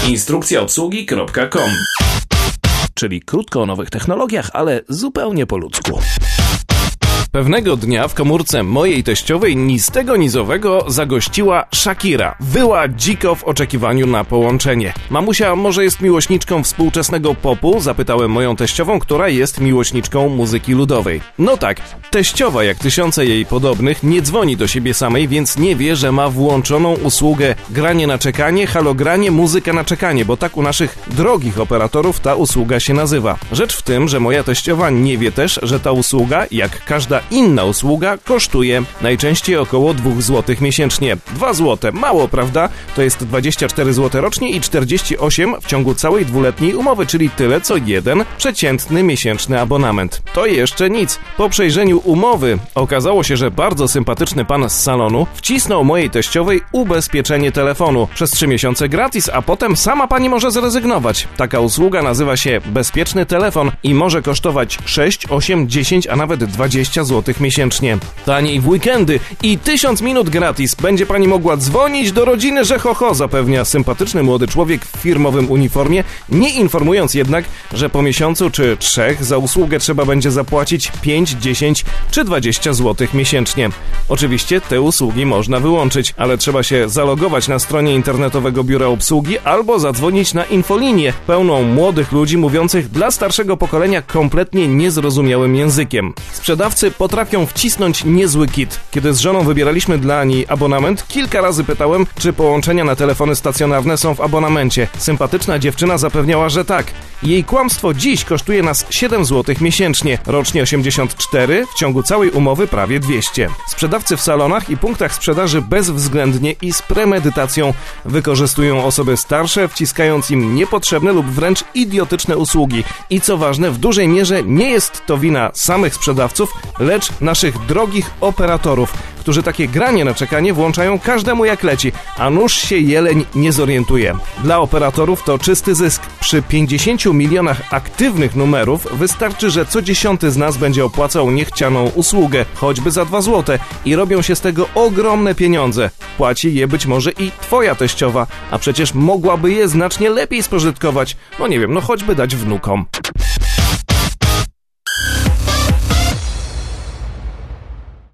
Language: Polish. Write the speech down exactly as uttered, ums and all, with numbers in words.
instrukcja obsługi kropka com. Czyli krótko o nowych technologiach, ale zupełnie po ludzku. Pewnego dnia w komórce mojej teściowej ni z tego nizowego zagościła Shakira. Wyła dziko w oczekiwaniu na połączenie. Mamusia może jest miłośniczką współczesnego popu? Zapytałem moją teściową, która jest miłośniczką muzyki ludowej. No tak, teściowa jak tysiące jej podobnych nie dzwoni do siebie samej, więc nie wie, że ma włączoną usługę granie na czekanie, halogranie, muzyka na czekanie, bo tak u naszych drogich operatorów ta usługa się nazywa. Rzecz w tym, że moja teściowa nie wie też, że ta usługa, jak każda inna usługa, kosztuje najczęściej około dwa złote miesięcznie. dwa złote, mało, prawda? To jest dwadzieścia cztery złote rocznie i czterdzieści osiem w ciągu całej dwuletniej umowy, czyli tyle co jeden przeciętny miesięczny abonament. To jeszcze nic. Po przejrzeniu umowy okazało się, że bardzo sympatyczny pan z salonu wcisnął mojej teściowej ubezpieczenie telefonu. Przez trzy miesiące gratis, a potem sama pani może zrezygnować. Taka usługa nazywa się Bezpieczny Telefon i może kosztować sześć, osiem, dziesięć, a nawet dwadzieścia złotych miesięcznie. Taniej w weekendy i tysiąc minut gratis. Będzie pani mogła dzwonić do rodziny, że ho ho, zapewnia sympatyczny młody człowiek w firmowym uniformie, nie informując jednak, że po miesiącu czy trzech za usługę trzeba będzie zapłacić pięć, dziesięć czy dwadzieścia złotych miesięcznie. Oczywiście te usługi można wyłączyć, ale trzeba się zalogować na stronie internetowego biura obsługi albo zadzwonić na infolinię pełną młodych ludzi mówiących dla starszego pokolenia kompletnie niezrozumiałym językiem. Sprzedawcy potrafią wcisnąć niezły kit. Kiedy z żoną wybieraliśmy dla niej abonament, kilka razy pytałem, czy połączenia na telefony stacjonarne są w abonamencie. Sympatyczna dziewczyna zapewniała, że tak. Jej kłamstwo dziś kosztuje nas siedem złotych miesięcznie, rocznie osiemdziesiąt cztery, w ciągu całej umowy prawie dwieście. Sprzedawcy w salonach i punktach sprzedaży bezwzględnie i z premedytacją wykorzystują osoby starsze, wciskając im niepotrzebne lub wręcz idiotyczne usługi. I co ważne, w dużej mierze nie jest to wina samych sprzedawców, lecz naszych drogich operatorów, którzy takie granie na czekanie włączają każdemu jak leci, a nuż się jeleń nie zorientuje. Dla operatorów to czysty zysk. Przy pięćdziesięciu milionach aktywnych numerów wystarczy, że co dziesiąty z nas będzie opłacał niechcianą usługę, choćby za dwa złote, i robią się z tego ogromne pieniądze. Płaci je być może i twoja teściowa, a przecież mogłaby je znacznie lepiej spożytkować. No nie wiem, no choćby dać wnukom.